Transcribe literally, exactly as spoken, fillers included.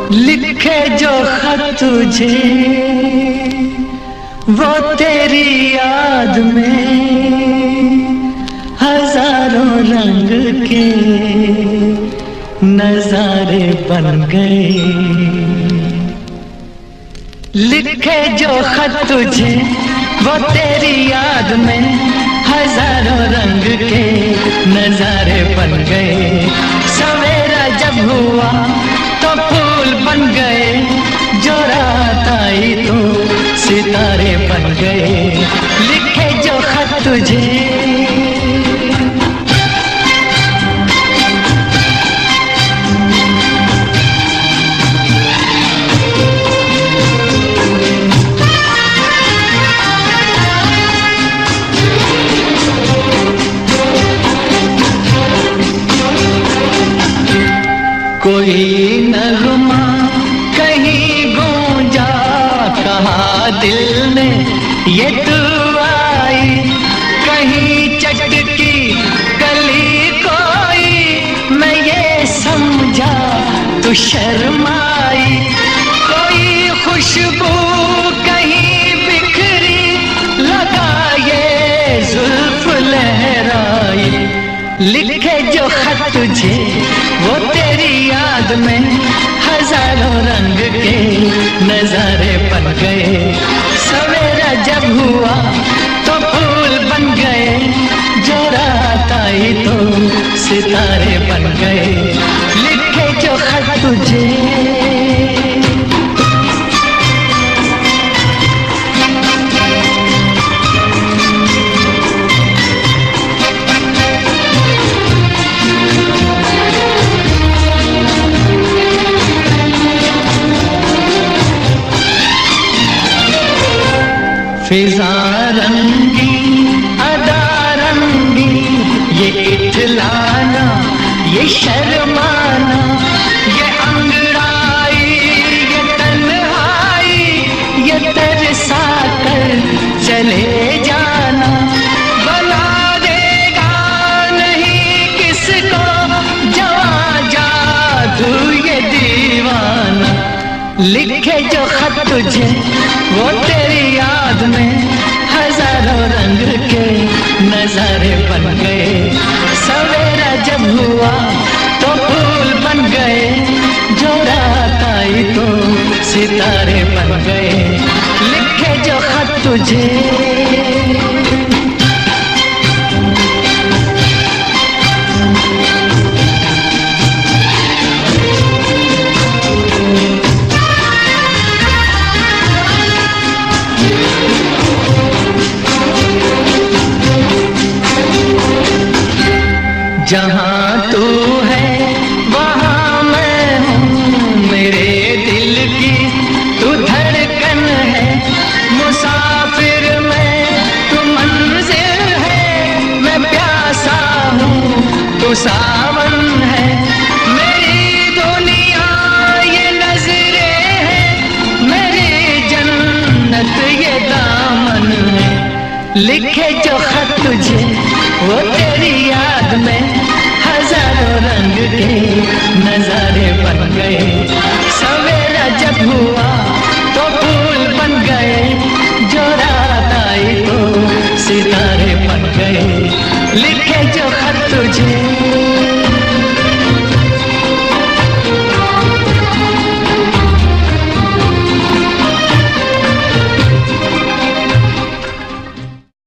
लिखे जो खत तुझे वो तेरी याद में हजारों रंग के नजारे बन गए। लिखे जो खत तुझे वो तेरी याद में हजारों रंग के नजारे बन गए। सवेरा जब हुआ तो फूल बन गए, जो रात आई तो सितारे बन गए। लिखे जो खत तुझे कोई नगमा कहीं गूंजा, कहा दिल ने ये तू आई। कहीं चटकी गली कोई, मैं ये समझा तू शर्माई। कोई खुशबू कहीं बिखरी, लगा ये जुल्फ लहराई। लिखे जो खत तुझे वो तेरी याद में हजारों रंग के नजारे बन गए। सवेरा जब हुआ तो फूल बन गए, जो रात आई तो सितारे बन गए। लिखे जो खत तुझे फिजा रंगी अदा रंगी, ये इठलाना ये शर्माना, ये अंगड़ाई ये तन्हाई, ये तरसा कर चले जाना। बना देगा नहीं किसको जवां जादू ये दीवाना। लिखे जो खत तुझे वो तेरी याद में हजारों रंग के नजारे बन गए। सवेरा जब हुआ तो फूल बन गए, जो रात आई तो सितारे बन गए। लिखे जो खत तुझे जहाँ तू है वहाँ मैं हूँ, मेरे दिल की तू धड़कन है। मुसाफिर मैं तू मंजिल है, मैं प्यासा हूँ तू सावन है। मेरी दुनिया ये नजरें है, मेरी जन्नत ये दामन है। लिखे जो खत तुझे वो तेरी याद में हजारों रंग के नजारे बन गए।